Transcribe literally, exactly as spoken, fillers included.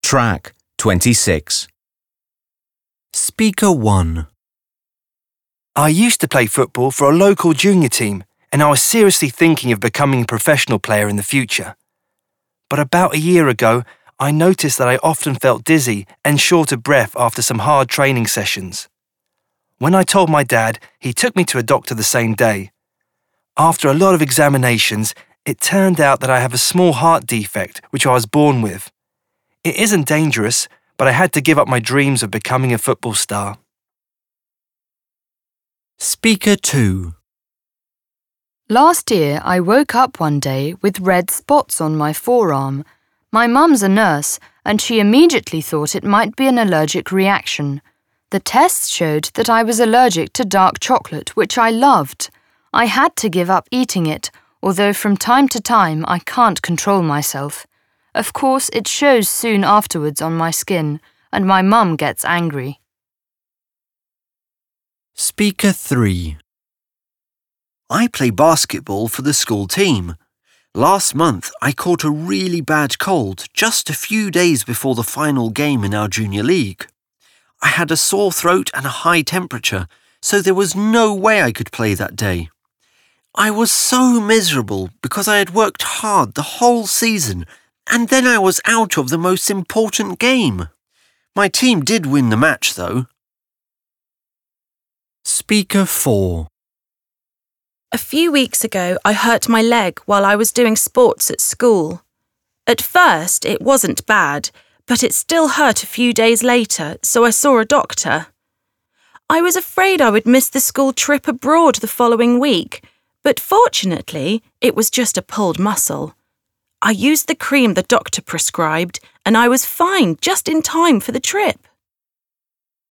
Track twenty-six. Speaker one. I used to play football for a local junior team, and I was seriously thinking of becoming a professional player in the future. But about a year ago, I noticed that I often felt dizzy and short of breath after some hard training sessions. When I told my dad, he took me to a doctor the same day. After a lot of examinations, it turned out that I have a small heart defect which I was born with. It isn't dangerous, but I had to give up my dreams of becoming a football star. Speaker two. Last year, I woke up one day with red spots on my forearm. My mum's a nurse, and she immediately thought it might be an allergic reaction. The tests showed that I was allergic to dark chocolate, which I loved. I had to give up eating it, although from time to time I can't control myself. Of course, it shows soon afterwards on my skin, and my mum gets angry. Speaker three. I play basketball for the school team. Last month, I caught a really bad cold just a few days before the final game in our junior league. I had a sore throat and a high temperature, so there was no way I could play that day. I was so miserable because I had worked hard the whole season, and then I was out of the most important game. My team did win the match, though. Speaker four. A few weeks ago, I hurt my leg while I was doing sports at school. At first, it wasn't bad, but it still hurt a few days later, so I saw a doctor. I was afraid I would miss the school trip abroad the following week, but fortunately, it was just a pulled muscle. I used the cream the doctor prescribed, and I was fine just in time for the trip.